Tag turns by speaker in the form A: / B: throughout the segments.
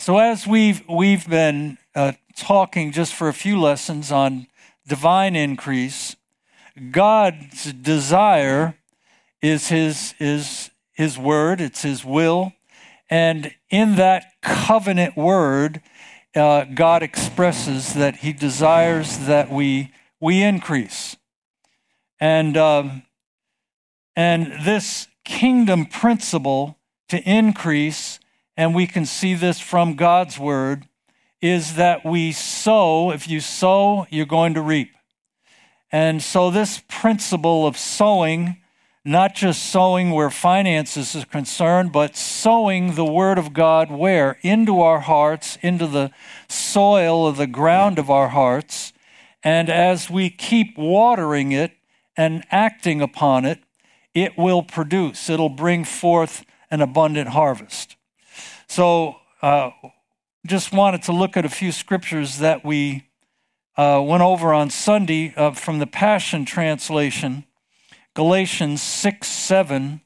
A: So as we've been talking just for a few lessons on divine increase, God's desire is his word, it's his will, and in that covenant word, God expresses that he desires that we increase. And this kingdom principle to increase, and we can see this from God's word, is that we sow. If you sow, you're going to reap. And so this principle of sowing, not just sowing where finances are concerned, but sowing the word of God where? Into our hearts, into the soil of the ground of our hearts. And as we keep watering it and acting upon it, it will produce. It'll bring forth an abundant harvest. So just wanted to look at a few scriptures that we went over on Sunday from the Passion Translation. Galatians 6:7.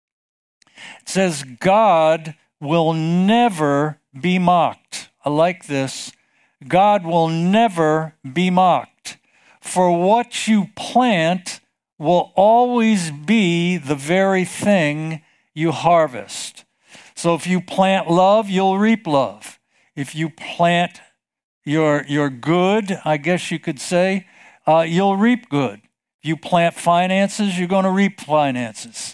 A: It says, God will never be mocked. I like this. God will never be mocked. For what you plant will always be the very thing you harvest. So if you plant love, you'll reap love. If you plant your good, I guess you could say, you'll reap good. If you plant finances, you're going to reap finances.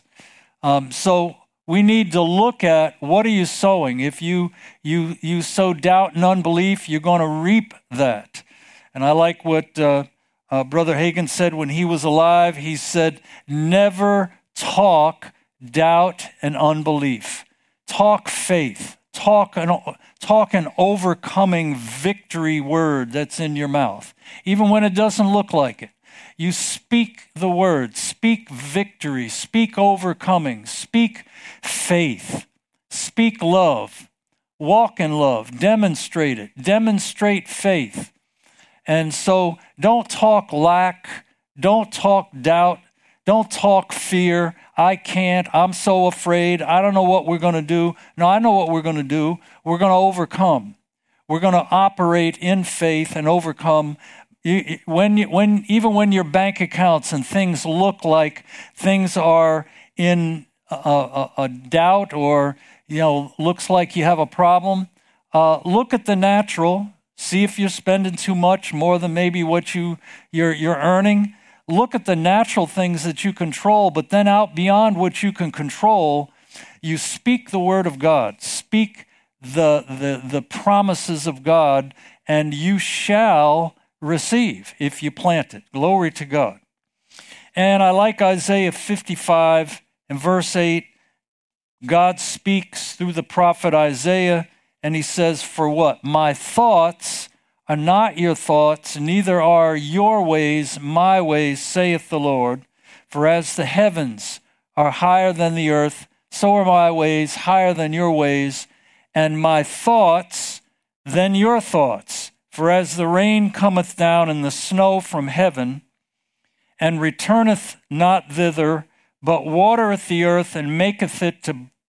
A: So we need to look at, what are you sowing? If you sow doubt and unbelief, you're going to reap that. And I like what Brother Hagin said when he was alive. He said, never talk doubt and unbelief. Talk faith. Talk an overcoming victory word that's in your mouth, even when it doesn't look like it. You speak the word, speak victory, speak overcoming, speak faith, speak love, walk in love, demonstrate it, demonstrate faith. And so don't talk lack, don't talk doubt, don't talk fear. I can't, I'm so afraid, I don't know what we're going to do. No, I know what we're going to do. We're going to overcome. We're going to operate in faith and overcome. Even when your bank accounts and things look like things are in a doubt, or looks like you have a problem, look at the natural. See if you're spending too much, more than maybe what you're earning. Look at the natural things that you control, but then out beyond what you can control, you speak the word of God. Speak the promises of God, and you shall receive if you plant it. Glory to God. And I like Isaiah 55 and verse 8. God speaks through the prophet Isaiah, and he says, for what? My thoughts are not your thoughts, neither are your ways my ways, saith the Lord. For as the heavens are higher than the earth, so are my ways higher than your ways, and my thoughts than your thoughts. For as the rain cometh down and the snow from heaven, and returneth not thither, but watereth the earth, and maketh it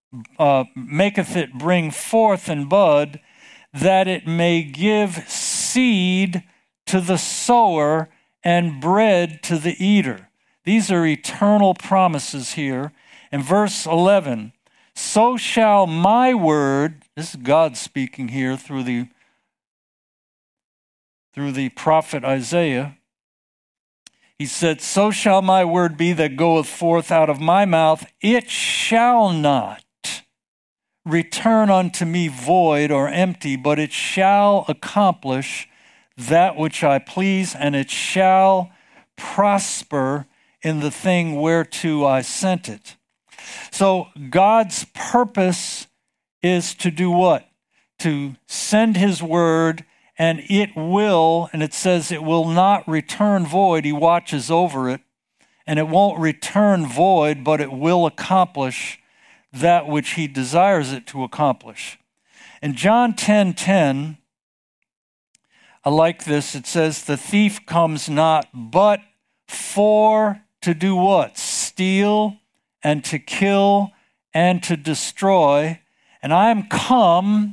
A: bring forth and bud, that it may give seed to the sower and bread to the eater. These are eternal promises here. In verse 11, so shall my word, this is God speaking here through the prophet Isaiah. He said, so shall my word be that goeth forth out of my mouth. It shall not return unto me void or empty, but it shall accomplish that which I please, and it shall prosper in the thing whereto I sent it. So God's purpose is to do what? To send his word, and it will, and it says it will not return void. He watches over it, and it won't return void, but it will accomplish that which he desires it to accomplish. In John 10:10, I like this. It says, the thief comes not but for to do what? Steal and to kill and to destroy. And I am come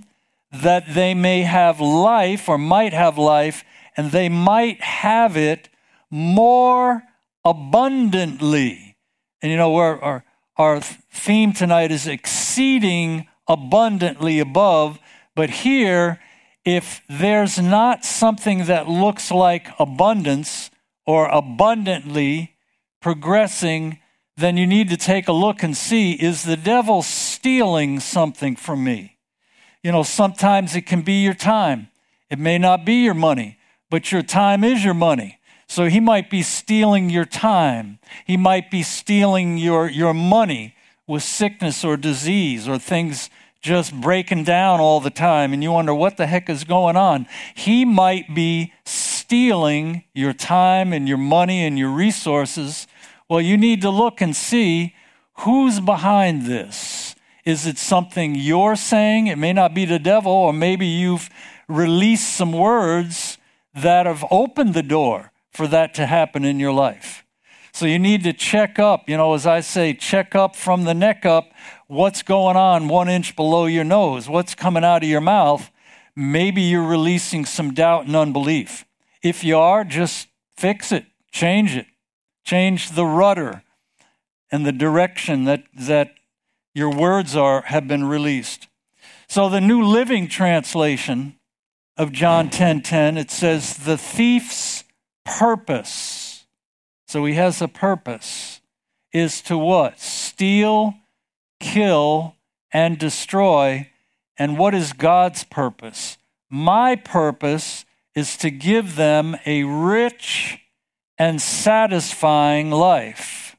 A: that they may have life, or might have life, and they might have it more abundantly. And our theme tonight is exceeding abundantly above. But here, if there's not something that looks like abundance or abundantly progressing, then you need to take a look and see, is the devil stealing something from me? Sometimes it can be your time. It may not be your money, but your time is your money. So he might be stealing your time. He might be stealing your money with sickness or disease or things just breaking down all the time, and you wonder what the heck is going on. He might be stealing your time and your money and your resources. Well, you need to look and see who's behind this. Is it something you're saying? It may not be the devil, or maybe you've released some words that have opened the door for that to happen in your life. So you need to check up, as I say, check up from the neck up. What's going on 1 inch below your nose? What's coming out of your mouth? Maybe you're releasing some doubt and unbelief. If you are, just fix it, change it. Change the rudder and the direction that your words have been released. So the New Living Translation of John 10:10, it says, the thief's purpose, so he has a purpose, is to what? Steal, kill, and destroy. And what is God's purpose? My purpose is to give them a rich and satisfying life.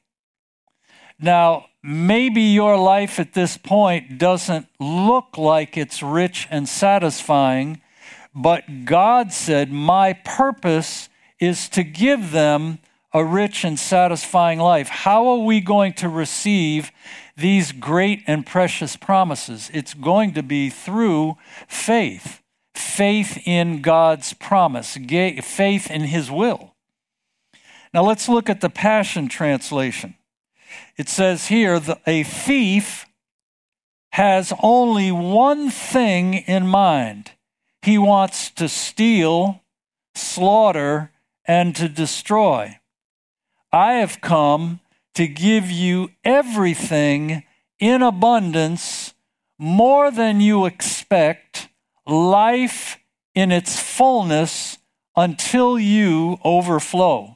A: Now, maybe your life at this point doesn't look like it's rich and satisfying, but God said, my purpose is to give them a rich and satisfying life. How are we going to receive these great and precious promises? It's going to be through faith. Faith in God's promise, faith in his will. Now let's look at the Passion Translation. It says here, a thief has only one thing in mind. He wants to steal, slaughter, and to destroy. I have come to give you everything in abundance, more than you expect, life in its fullness until you overflow.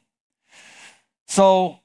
A: So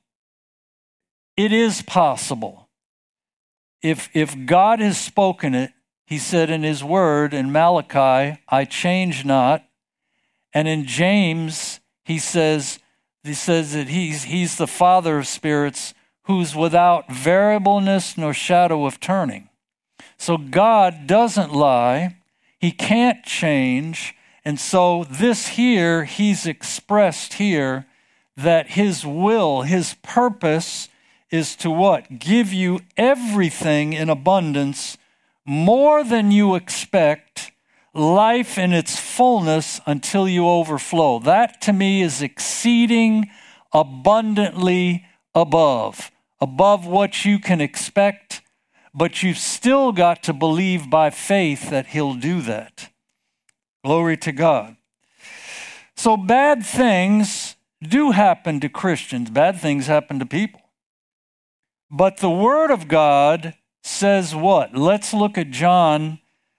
A: it is possible. If God has spoken it, he said in his word in Malachi, I change not. And in James, he says that he's the Father of spirits, who's without variableness nor shadow of turning. So God doesn't lie. He can't change. And so this here, he's expressed here that his will, his purpose is to what? Give you everything in abundance, more than you expect, life in its fullness until you overflow. That to me is exceeding abundantly above what you can expect, but you've still got to believe by faith that he'll do that. Glory to God. So bad things do happen to Christians. Bad things happen to people. But the Word of God says what? Let's look at John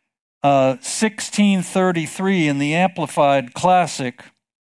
A: 16:33 in the Amplified Classic.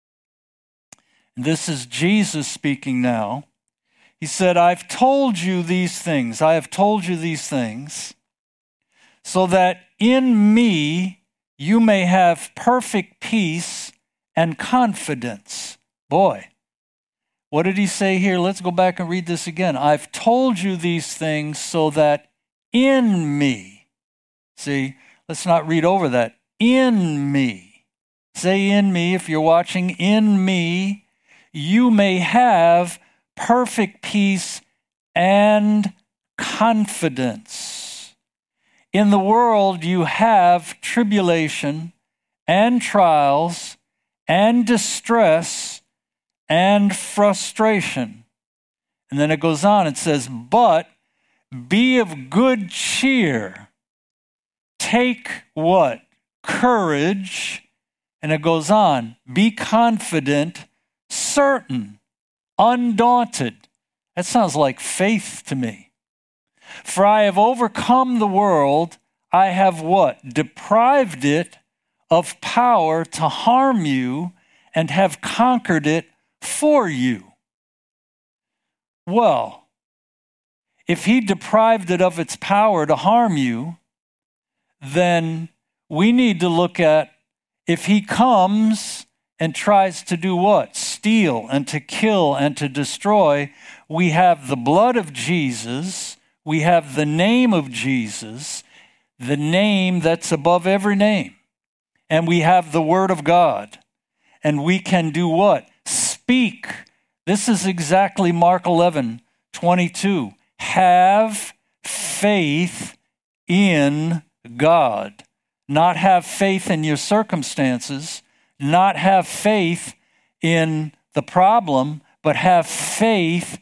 A: This is Jesus speaking now. He said, I've told you these things. I have told you these things so that in me you may have perfect peace and confidence. Boy, what did he say here? Let's go back and read this again. I've told you these things so that in me, see, let's not read over that. In me. Say in me, if you're watching, in me, you may have perfect peace and confidence. In the world, you have tribulation and trials and distress and frustration. And then it goes on, it says, but be of good cheer. Take what? courage, and it goes on, be confident, certain, undaunted. That sounds like faith to me. For I have overcome the world. I have what? Deprived it of power to harm you and have conquered it for you. Well, if he deprived it of its power to harm you, then we need to look at if he comes and tries to do what? Steal and to kill and to destroy. We have the blood of Jesus. We have the name of Jesus, the name that's above every name. And we have the word of God. And we can do what? Speak. This is exactly Mark 11:22. Have faith in God. Not have faith in your circumstances, not have faith in the problem, but have faith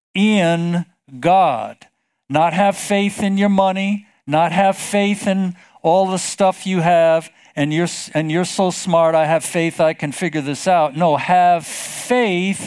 A: in God. Not have faith in your money, not have faith in all the stuff you have, and you're so smart, I have faith I can figure this out. No, have faith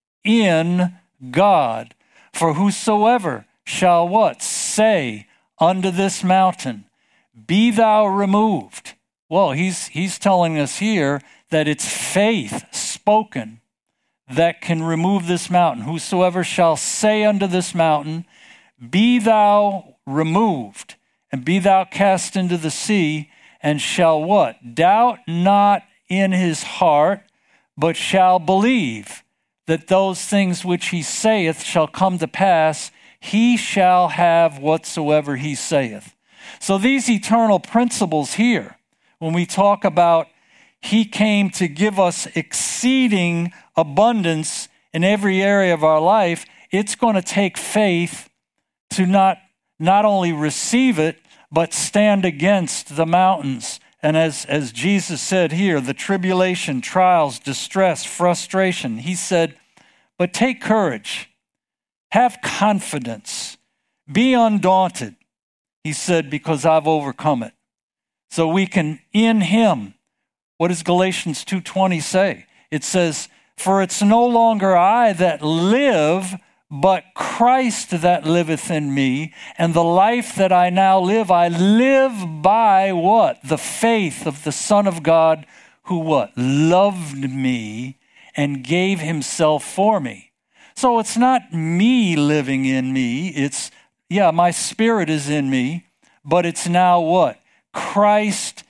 A: in God. For whosoever shall what? Say unto this mountain, be thou removed. Well, he's telling us here that it's faith spoken that can remove this mountain. Whosoever shall say unto this mountain, be thou removed, and be thou cast into the sea, and shall what? Doubt not in his heart, but shall believe that those things which he saith shall come to pass, he shall have whatsoever he saith. So these eternal principles here, when we talk about he came to give us exceeding abundance in every area of our life, it's going to take faith to not only receive it, but stand against the mountains. And as Jesus said here, the tribulation, trials, distress, frustration, he said, but take courage, have confidence, be undaunted. He said, because I've overcome it. So we can, in him, what does Galatians 2:20 say? It says, for it's no longer I that live, but Christ that liveth in me, and the life that I now live, I live by what? The faith of the Son of God, who what? Loved me and gave himself for me. So it's not me living in me. It's, my spirit is in me, but it's now what? Christ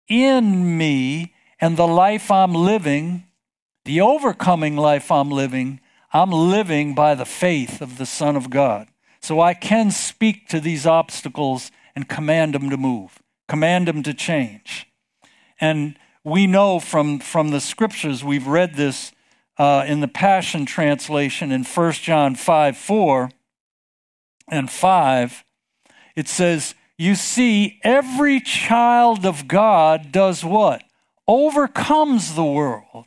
A: in me, and the life I'm living, the overcoming life I'm living by the faith of the Son of God. So I can speak to these obstacles and command them to move, command them to change. And we know from the scriptures, we've read this in the Passion Translation in 1 John 5:4 and 5, it says, you see, every child of God does what? Overcomes the world.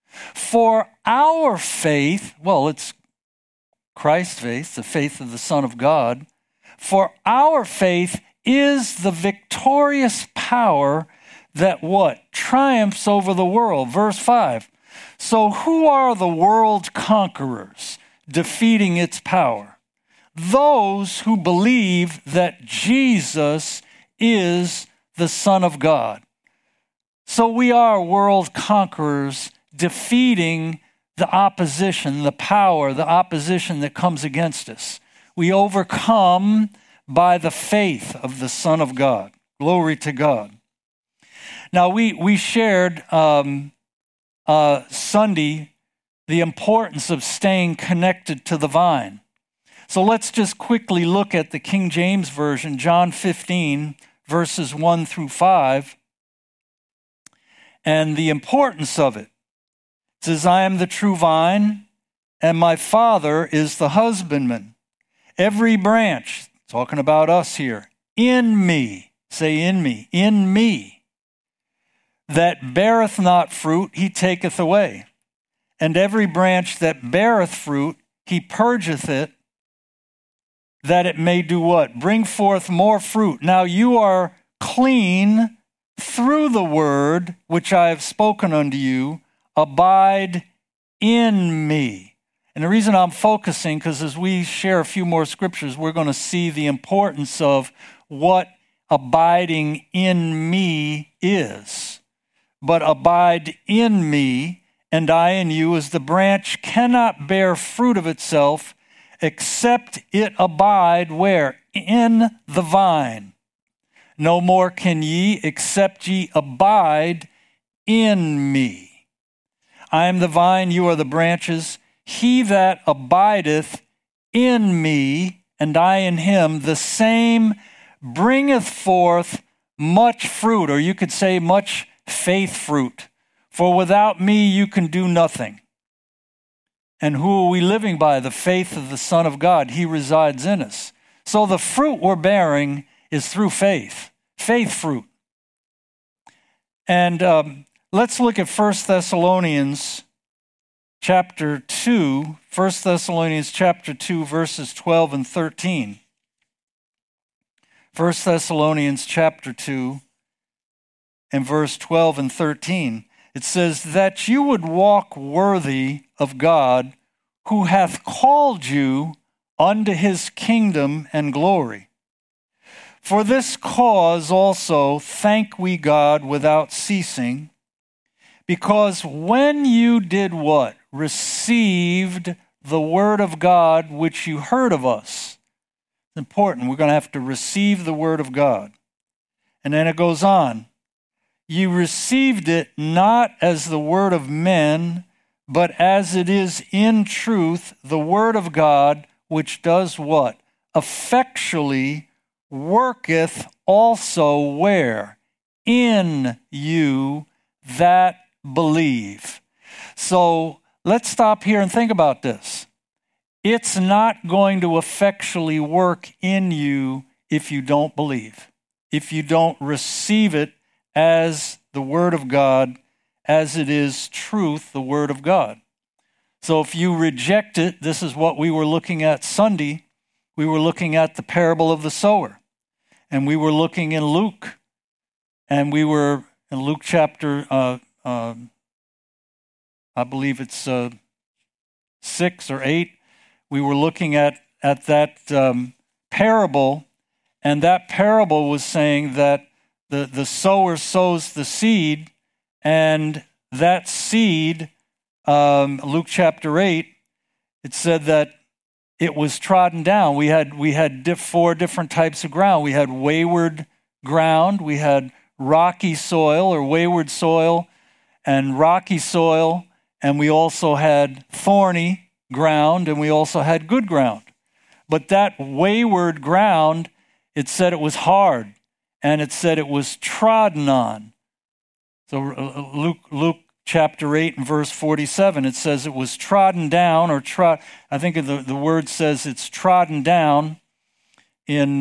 A: For our faith, well, it's Christ's faith, the faith of the Son of God. For our faith is the victorious power that what? Triumphs over the world. Verse 5. So who are the world conquerors defeating its power? Those who believe that Jesus is the Son of God. So we are world conquerors defeating the opposition, the power, the opposition that comes against us. We overcome by the faith of the Son of God. Glory to God. Now we shared Sunday the importance of staying connected to the vine. So let's just quickly look at the King James Version, John 15, verses 1 through 5, and the importance of it. It says, I am the true vine, and my Father is the husbandman. Every branch, talking about us here, in me, say in me, that beareth not fruit, he taketh away. And every branch that beareth fruit, he purgeth it, that it may do what? Bring forth more fruit. Now you are clean through the word which I have spoken unto you, abide in me. And the reason I'm focusing, because as we share a few more scriptures, we're going to see the importance of what abiding in me is. But abide in me, and I in you, as the branch cannot bear fruit of itself, except it abide where? In the vine. No more can ye, except ye abide in me. I am the vine, you are the branches. He that abideth in me, and I in him, the same bringeth forth much fruit, or you could say much faith fruit. For without me you can do nothing. And who are we living by? The faith of the Son of God. He resides in us. So the fruit we're bearing is through faith fruit. And let's look at 1 Thessalonians chapter 2, 1 Thessalonians chapter 2, verses 12 and 13. 1 Thessalonians chapter 2 and verse 12 and 13. It says, that you would walk worthy of God, who hath called you unto his kingdom and glory. For this cause also thank we God without ceasing, because when you did what? Received the word of God which you heard of us. It's important. We're going to have to receive the word of God. And then it goes on. You received it not as the word of men, but as it is in truth, the word of God, which does what? Effectually worketh also where? In you that believe. So let's stop here and think about this. It's not going to effectually work in you if you don't believe, if you don't receive it as the word of God, as it is truth, the word of God. So if you reject it, this is what we were looking at Sunday. We were looking at the parable of the sower. And we were looking in Luke. And we were in Luke chapter, I believe it's 6 or 8. We were looking at that parable. And that parable was saying that the sower sows the seed, and that seed, Luke chapter 8, it said that it was trodden down. We had 4 different types of ground. We had wayward ground, we had rocky soil or wayward soil and rocky soil, and we also had thorny ground, and we also had good ground. But that wayward ground, it said it was hard, and it said it was trodden on. So Luke chapter 8 and verse 47, it says it was trodden down, or I think the word says it's trodden down in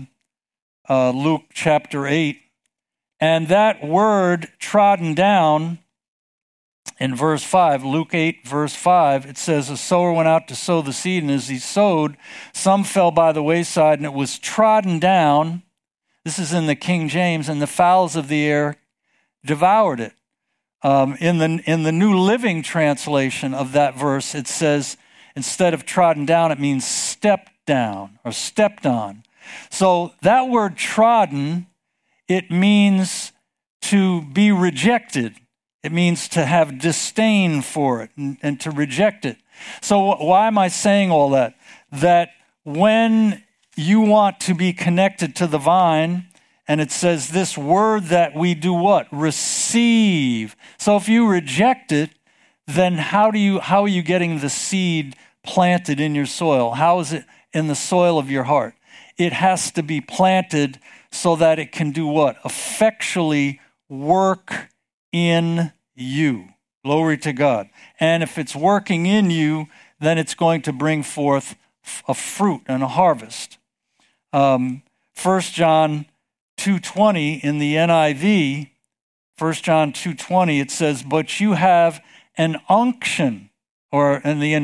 A: Luke chapter 8. And that word trodden down in verse 5, Luke 8 verse 5, it says, a sower went out to sow the seed, and as he sowed, some fell by the wayside, and it was trodden down. This is in the King James, and the fowls of the air devoured it. In the New Living Translation of that verse, it says, instead of trodden down, it means stepped down or stepped on. So that word trodden, it means to be rejected. It means to have disdain for it and to reject it. So why am I saying all that? That when you want to be connected to the vine, and it says this word that we do what? Receive. So if you reject it, then how are you getting the seed planted in your soil? How is it in the soil of your heart? It has to be planted so that it can do what? Effectually work in you. Glory to God. And if it's working in you, then it's going to bring forth a fruit and a harvest. 1 John 2:20 in the NIV, 1 John 2:20, it says, but you have an unction, or in the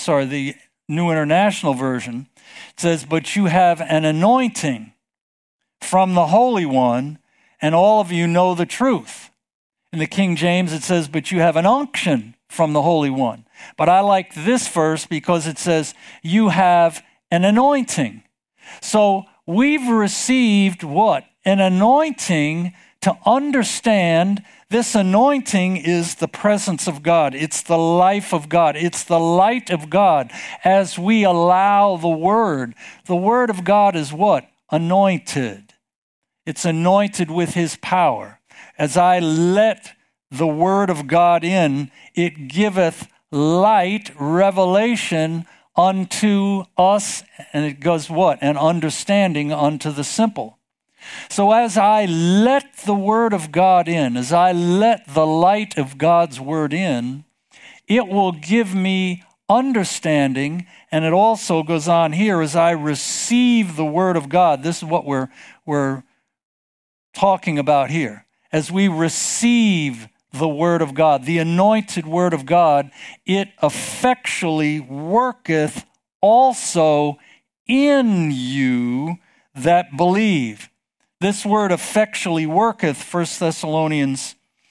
A: New International Version, it says, but you have an anointing from the Holy One, and all of you know the truth. In the King James, it says, but you have an unction from the Holy One. But I like this verse because it says, you have an anointing. So we've received what? An anointing to understand. This anointing is the presence of God. It's the life of God. It's the light of God as we allow the Word. The Word of God is what? Anointed. It's anointed with His power. As I let the Word of God in, it giveth light, revelation unto us, and it goes what? An understanding unto the simple. So as I let the Word of God in, as I let the light of God's Word in, it will give me understanding, and it also goes on here, as I receive the Word of God. This is what we're talking about here. As we receive the Word of God, the anointed Word of God, it effectually worketh also in you that believe. This word effectually worketh, 1 Thessalonians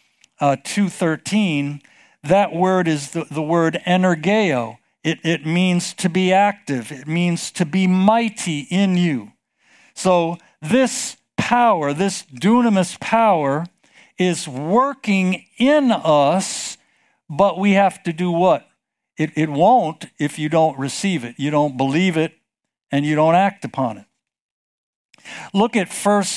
A: 2:13, that word is the word energeo. It means to be active. It means to be mighty in you. So this power, this dunamis power, is working in us, but we have to do what? It won't if you don't receive it. You don't believe it, and you don't act upon it. Look at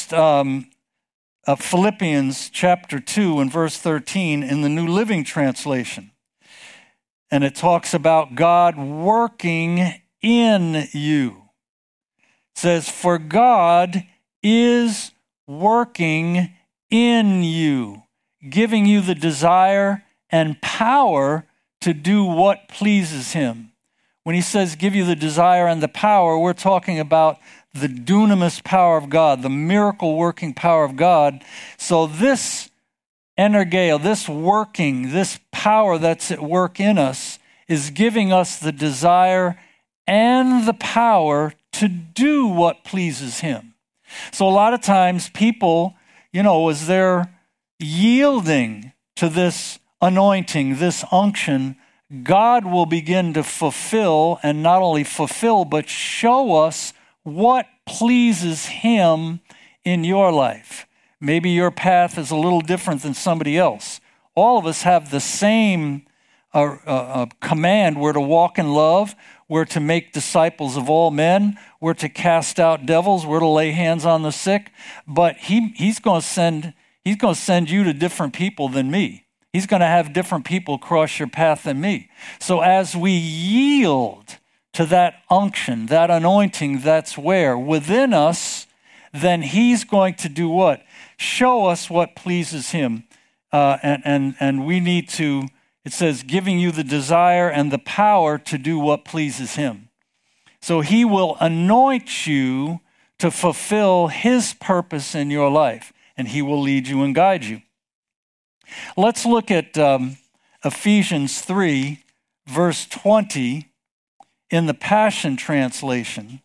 A: Philippians chapter 2 and verse 13 in the New Living Translation. And it talks about God working in you. It says, for God is working in you, giving you the desire and power to do what pleases Him. When he says give you the desire and the power, we're talking about the dunamis power of God, the miracle working power of God. So this energeo, this working, this power that's at work in us is giving us the desire and the power to do what pleases Him. So a lot of times people, as they're yielding to this anointing, this unction, God will begin to fulfill, and not only fulfill, but show us what pleases Him in your life. Maybe your path is a little different than somebody else. All of us have the same command. We're to walk in love. We're to make disciples of all men. We're to cast out devils. We're to lay hands on the sick. But He's going to send you to different people than me. He's going to have different people cross your path than me. So as we yield to that unction, that anointing that's within us, then He's going to do what? Show us what pleases Him. And we need to, it says, giving you the desire and the power to do what pleases Him. So He will anoint you to fulfill His purpose in your life, and He will lead you and guide you. Let's look at Ephesians 3, verse 20 in the Passion Translation.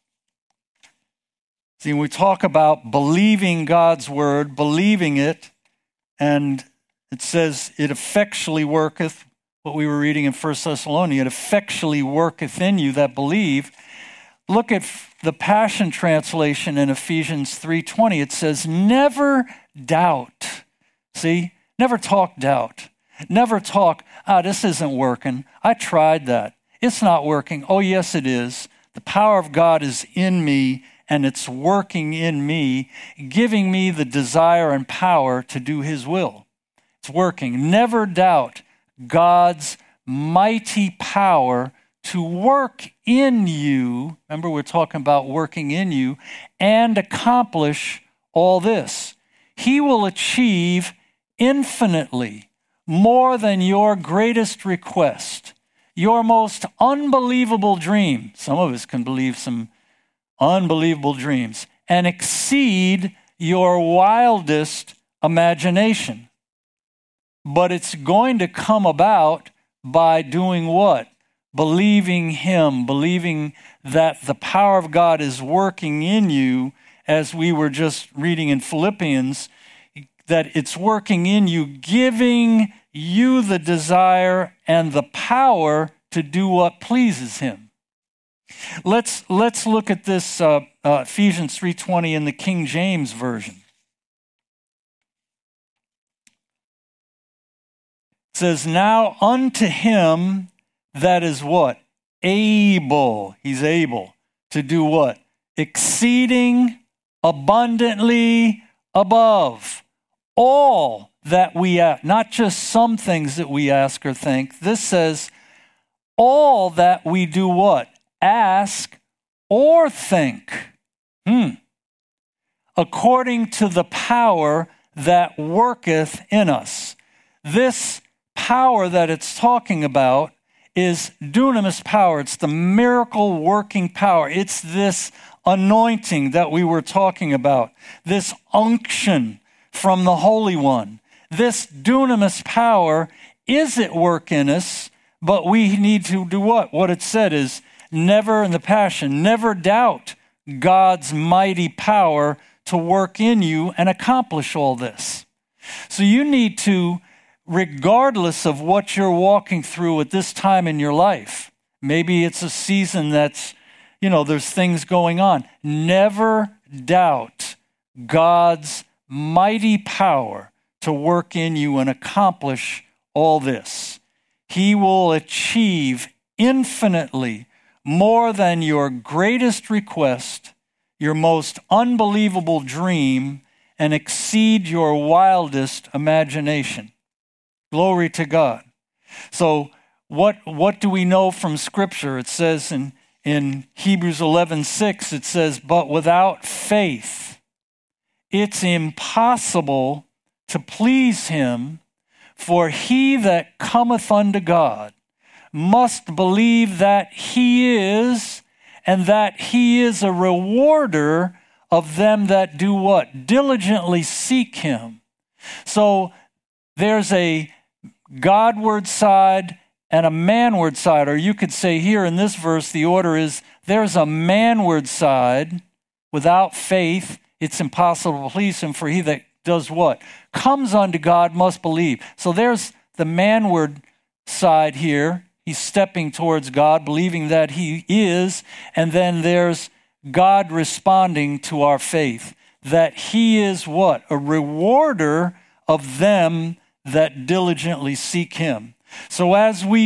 A: See, we talk about believing God's word, believing it, and it says it effectually worketh, what we were reading in 1 Thessalonians, it effectually worketh in you that believe. Look at the Passion Translation in Ephesians 3:20. It says, never doubt. See? Never talk doubt. Never talk, this isn't working. I tried that. It's not working. Oh, yes, it is. The power of God is in me, and it's working in me, giving me the desire and power to do His will. It's working. Never doubt God's mighty power to work in you. Remember, we're talking about working in you and accomplish all this. He will achieve infinitely more than your greatest request, your most unbelievable dream. Some of us can believe some unbelievable dreams, and exceed your wildest imagination. But it's going to come about by doing what? Believing Him, believing that the power of God is working in you, as we were just reading in Philippians, that it's working in you, giving you the desire and the power to do what pleases him. Let's look at this Ephesians 3:20 in the King James Version. It says, now unto him that is what? Able. He's able to do what? Exceeding abundantly above all that we ask. Not just some things that we ask or think. This says all that we do what? Ask or think. According to the power that worketh in us. This power that it's talking about is dunamis power. It's the miracle working power. It's this anointing that we were talking about, this unction from the Holy One. This dunamis power is at work in us, but we need to do what? What it said is never, in the Passion, never doubt God's mighty power to work in you and accomplish all this. So you need to, regardless of what you're walking through at this time in your life, maybe it's a season that's, there's things going on. Never doubt God's mighty power to work in you and accomplish all this. He will achieve infinitely more than your greatest request, your most unbelievable dream, and exceed your wildest imagination. Glory to God. So what do we know from Scripture? It says in Hebrews 11:6, it says, but without faith, it's impossible to please him, for he that cometh unto God must believe that he is, and that he is a rewarder of them that do what? Diligently seek him. So there's a Godward side and a manward side, or you could say here in this verse, the order is there's a manward side. Without faith, it's impossible to please him, for he that does what? Comes unto God must believe. So there's the manward side here. He's stepping towards God, believing that he is, and then there's God responding to our faith, that he is what? A rewarder of them that diligently seek him. So as we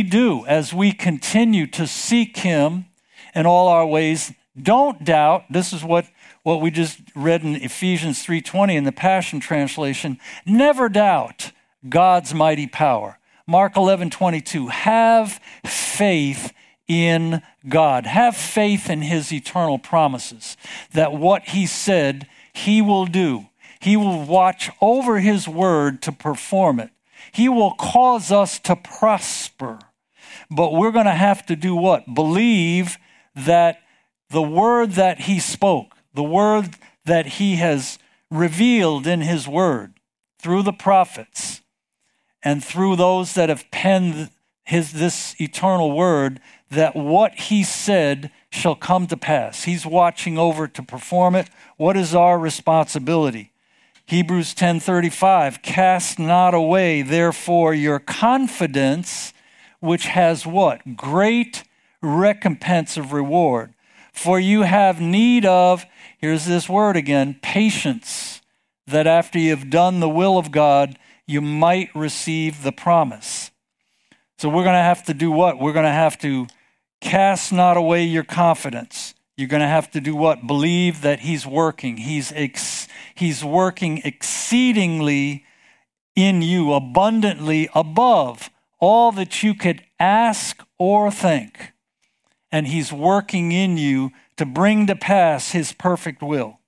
A: continue to seek him in all our ways, don't doubt. This is what we just read in Ephesians 3:20 in the Passion Translation. Never doubt God's mighty power. Mark 11:22. Have faith in God. Have faith in his eternal promises, that what he said he will do. He will watch over his word to perform it. He will cause us to prosper. But we're going to have to do what? Believe that the word that he spoke, the word that he has revealed in his word through the prophets and through those that have penned this eternal word, that what he said shall come to pass. He's watching over to perform it. What is our responsibility? Hebrews 10:35, cast not away, therefore, your confidence, which has what? Great recompense of reward. For you have need of, here's this word again, patience, that after you've done the will of God, you might receive the promise. So we're going to have to do what? We're going to have to cast not away your confidence. You're going to have to do what? Believe that he's working. He's working exceedingly in you, abundantly above all that you could ask or think. And he's working in you to bring to pass his perfect will.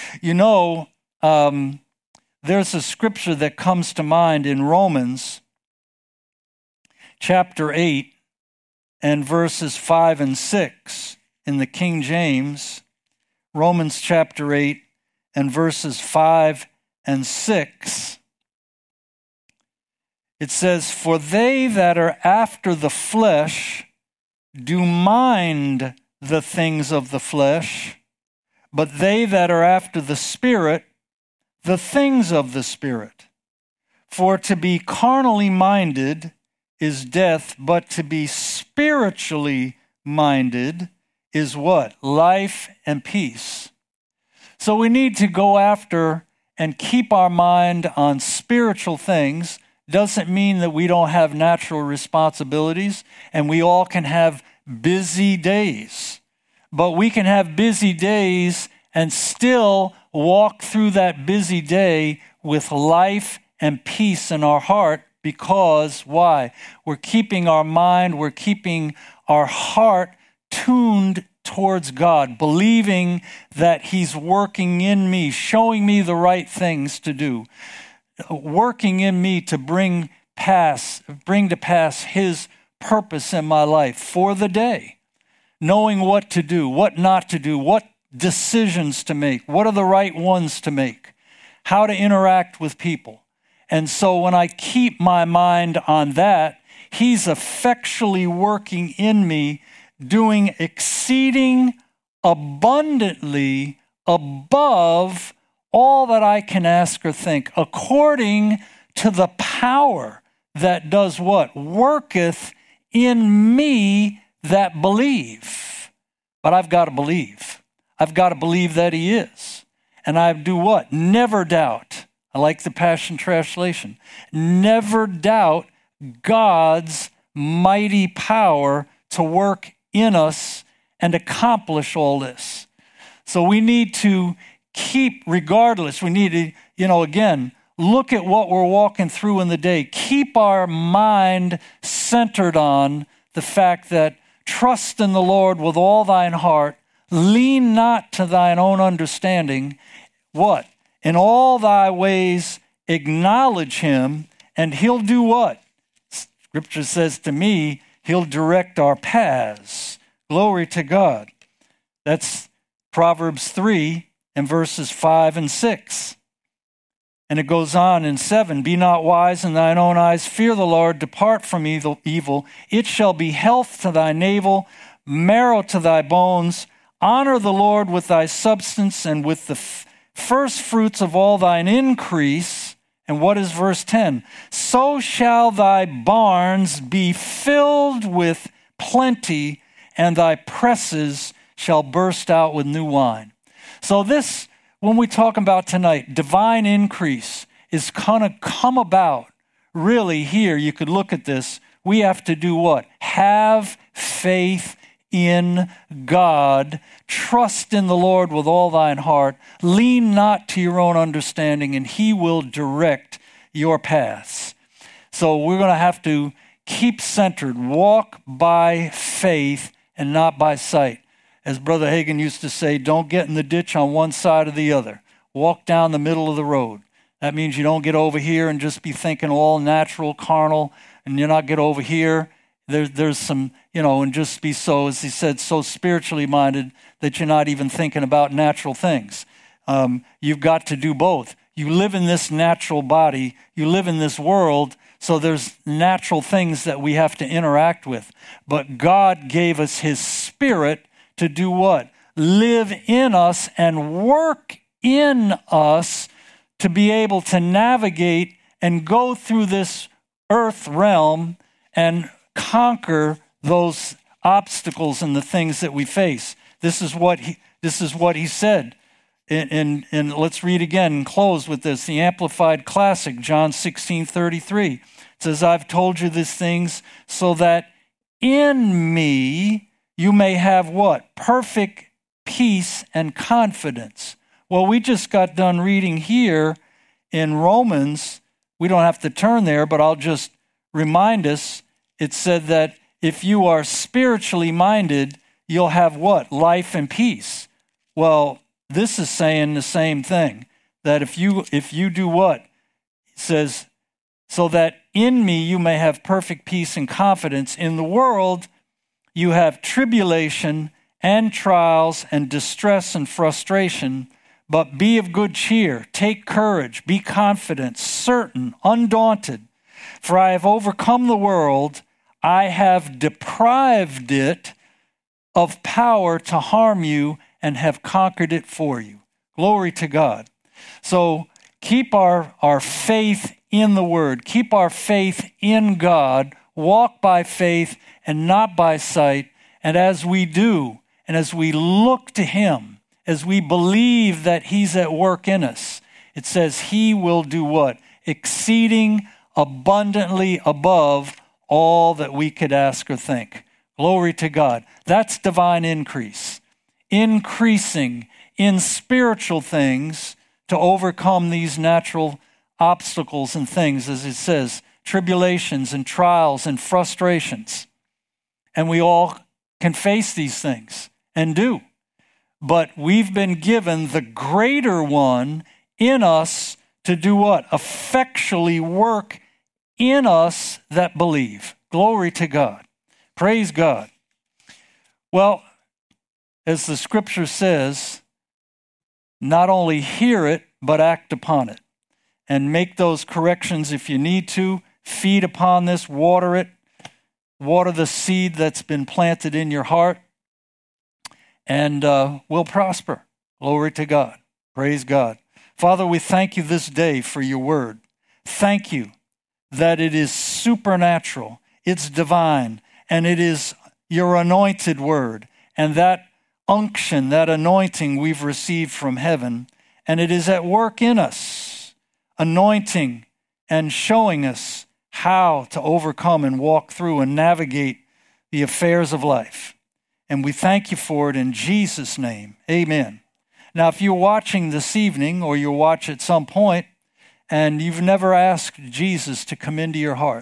A: There's a scripture that comes to mind in Romans chapter 8 and verses 5 and 6 in the King James. Romans chapter 8 and verses 5 and 6. It says, for they that are after the flesh do mind the things of the flesh, but they that are after the Spirit, the things of the Spirit. For to be carnally minded is death, but to be spiritually minded is what? Life and peace. So we need to go after and keep our mind on spiritual things. Doesn't mean that we don't have natural responsibilities, and we all can have busy days. But we can have busy days and still walk through that busy day with life and peace in our heart, because why? We're keeping our mind, we're keeping our heart tuned towards God, believing that He's working in me, showing me the right things to do, working in me to bring to pass His purpose in my life for the day, knowing what to do, what not to do, what decisions to make, what are the right ones to make, how to interact with people. And so when I keep my mind on that, He's effectually working in me, doing exceeding abundantly above all that I can ask or think, according to the power that does what? Worketh in me that believe. But I've got to believe. I've got to believe that He is. And I do what? Never doubt. I like the Passion Translation. Never doubt God's mighty power to work in us and accomplish all this. So we need to keep, regardless, we need to, again, look at what we're walking through in the day. Keep our mind centered on the fact that trust in the Lord with all thine heart, lean not to thine own understanding. What? In all thy ways acknowledge Him, and He'll do what? Scripture says to me, He'll direct our paths. Glory to God. That's Proverbs 3 and verses 5 and 6. And it goes on in 7, be not wise in thine own eyes, fear the Lord, depart from evil. It shall be health to thy navel, marrow to thy bones. Honor the Lord with thy substance and with the first fruits of all thine increase. And what is verse 10? So shall thy barns be filled with plenty, and thy presses shall burst out with new wine. So this, when we talk about tonight, divine increase is going to come about. Really here, you could look at this. We have to do what? Have faith in God. Trust in the Lord with all thine heart. Lean not to your own understanding, and He will direct your paths. So we're going to have to keep centered, walk by faith and not by sight. As Brother Hagin used to say, don't get in the ditch on one side or the other. Walk down the middle of the road. That means you don't get over here and just be thinking all natural, carnal, and you not get over here. There's some, and just be so, as he said, so spiritually minded that you're not even thinking about natural things. You've got to do both. You live in this natural body. You live in this world. So there's natural things that we have to interact with. But God gave us His Spirit to do what? Live in us and work in us to be able to navigate and go through this earth realm and conquer those obstacles and the things that we face. This is what he said. And let's read again and close with this. The Amplified Classic, John 16:33. It says, I've told you these things so that in me you may have what? Perfect peace and confidence. Well, we just got done reading here in Romans. We don't have to turn there, but I'll just remind us. It said that if you are spiritually minded, you'll have what? Life and peace. Well, this is saying the same thing, that if you do what? It says, so that in me you may have perfect peace and confidence. In the world you have tribulation and trials and distress and frustration, but be of good cheer, take courage, be confident, certain, undaunted. For I have overcome the world, I have deprived it of power to harm you, and have conquered it for you. Glory to God. So keep our faith in the Word. Keep our faith in God. Walk by faith and not by sight. And as we do, and as we look to Him, as we believe that He's at work in us, it says He will do what? Exceeding abundantly above all that we could ask or think. Glory to God. That's divine increase. Increasing in spiritual things to overcome these natural obstacles and things, as it says, tribulations and trials and frustrations. And we all can face these things and do. But we've been given the greater one in us to do what? Effectually work in us that believe. Glory to God. Praise God. Well, as the scripture says, not only hear it, but act upon it. And make those corrections if you need to. Feed upon this, water it. Water the seed that's been planted in your heart. And we'll prosper. Glory to God. Praise God. Father, we thank you this day for your word. Thank you that it is supernatural, it's divine, and it is your anointed word. And that unction, that anointing we've received from heaven, and it is at work in us, anointing and showing us how to overcome and walk through and navigate the affairs of life. And we thank you for it in Jesus' name. Amen. Now, if you're watching this evening or you'll watch at some point and you've never asked Jesus to come into your heart,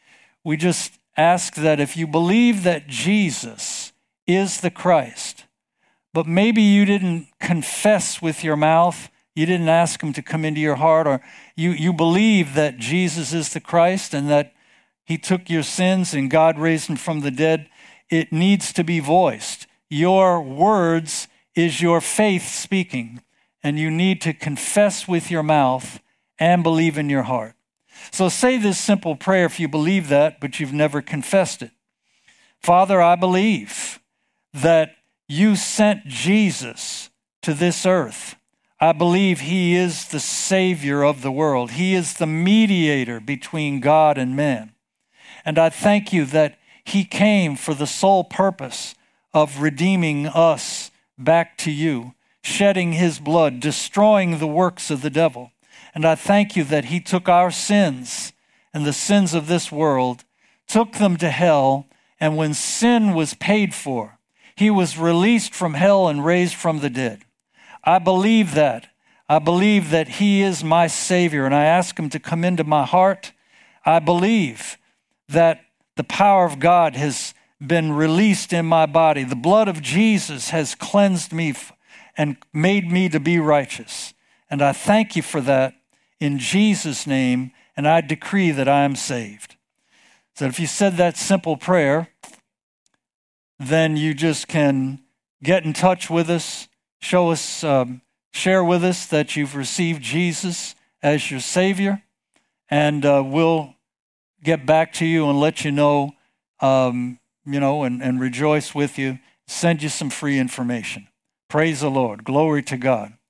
A: we just ask that if you believe that Jesus is the Christ, but maybe you didn't confess with your mouth, you didn't ask him to come into your heart, or you believe that Jesus is the Christ and that he took your sins and God raised him from the dead, it needs to be voiced. Your words is your faith speaking, and you need to confess with your mouth and believe in your heart. So say this simple prayer if you believe that, but you've never confessed it. Father, I believe that you sent Jesus to this earth. I believe he is the Savior of the world. He is the mediator between God and man. And I thank you that he came for the sole purpose of redeeming us back to you, shedding his blood, destroying the works of the devil. And I thank you that he took our sins and the sins of this world, took them to hell, and when sin was paid for, he was released from hell and raised from the dead. I believe that. I believe that he is my Savior, and I ask him to come into my heart. I believe that the power of God has been released in my body. The blood of Jesus has cleansed me and made me to be righteous. And I thank you for that in Jesus' name, and I decree that I am saved. So if you said that simple prayer, then you just can get in touch with us, show us, share with us that you've received Jesus as your Savior, and we'll get back to you and let you know, and rejoice with you, send you some free information. Praise the Lord. Glory to God.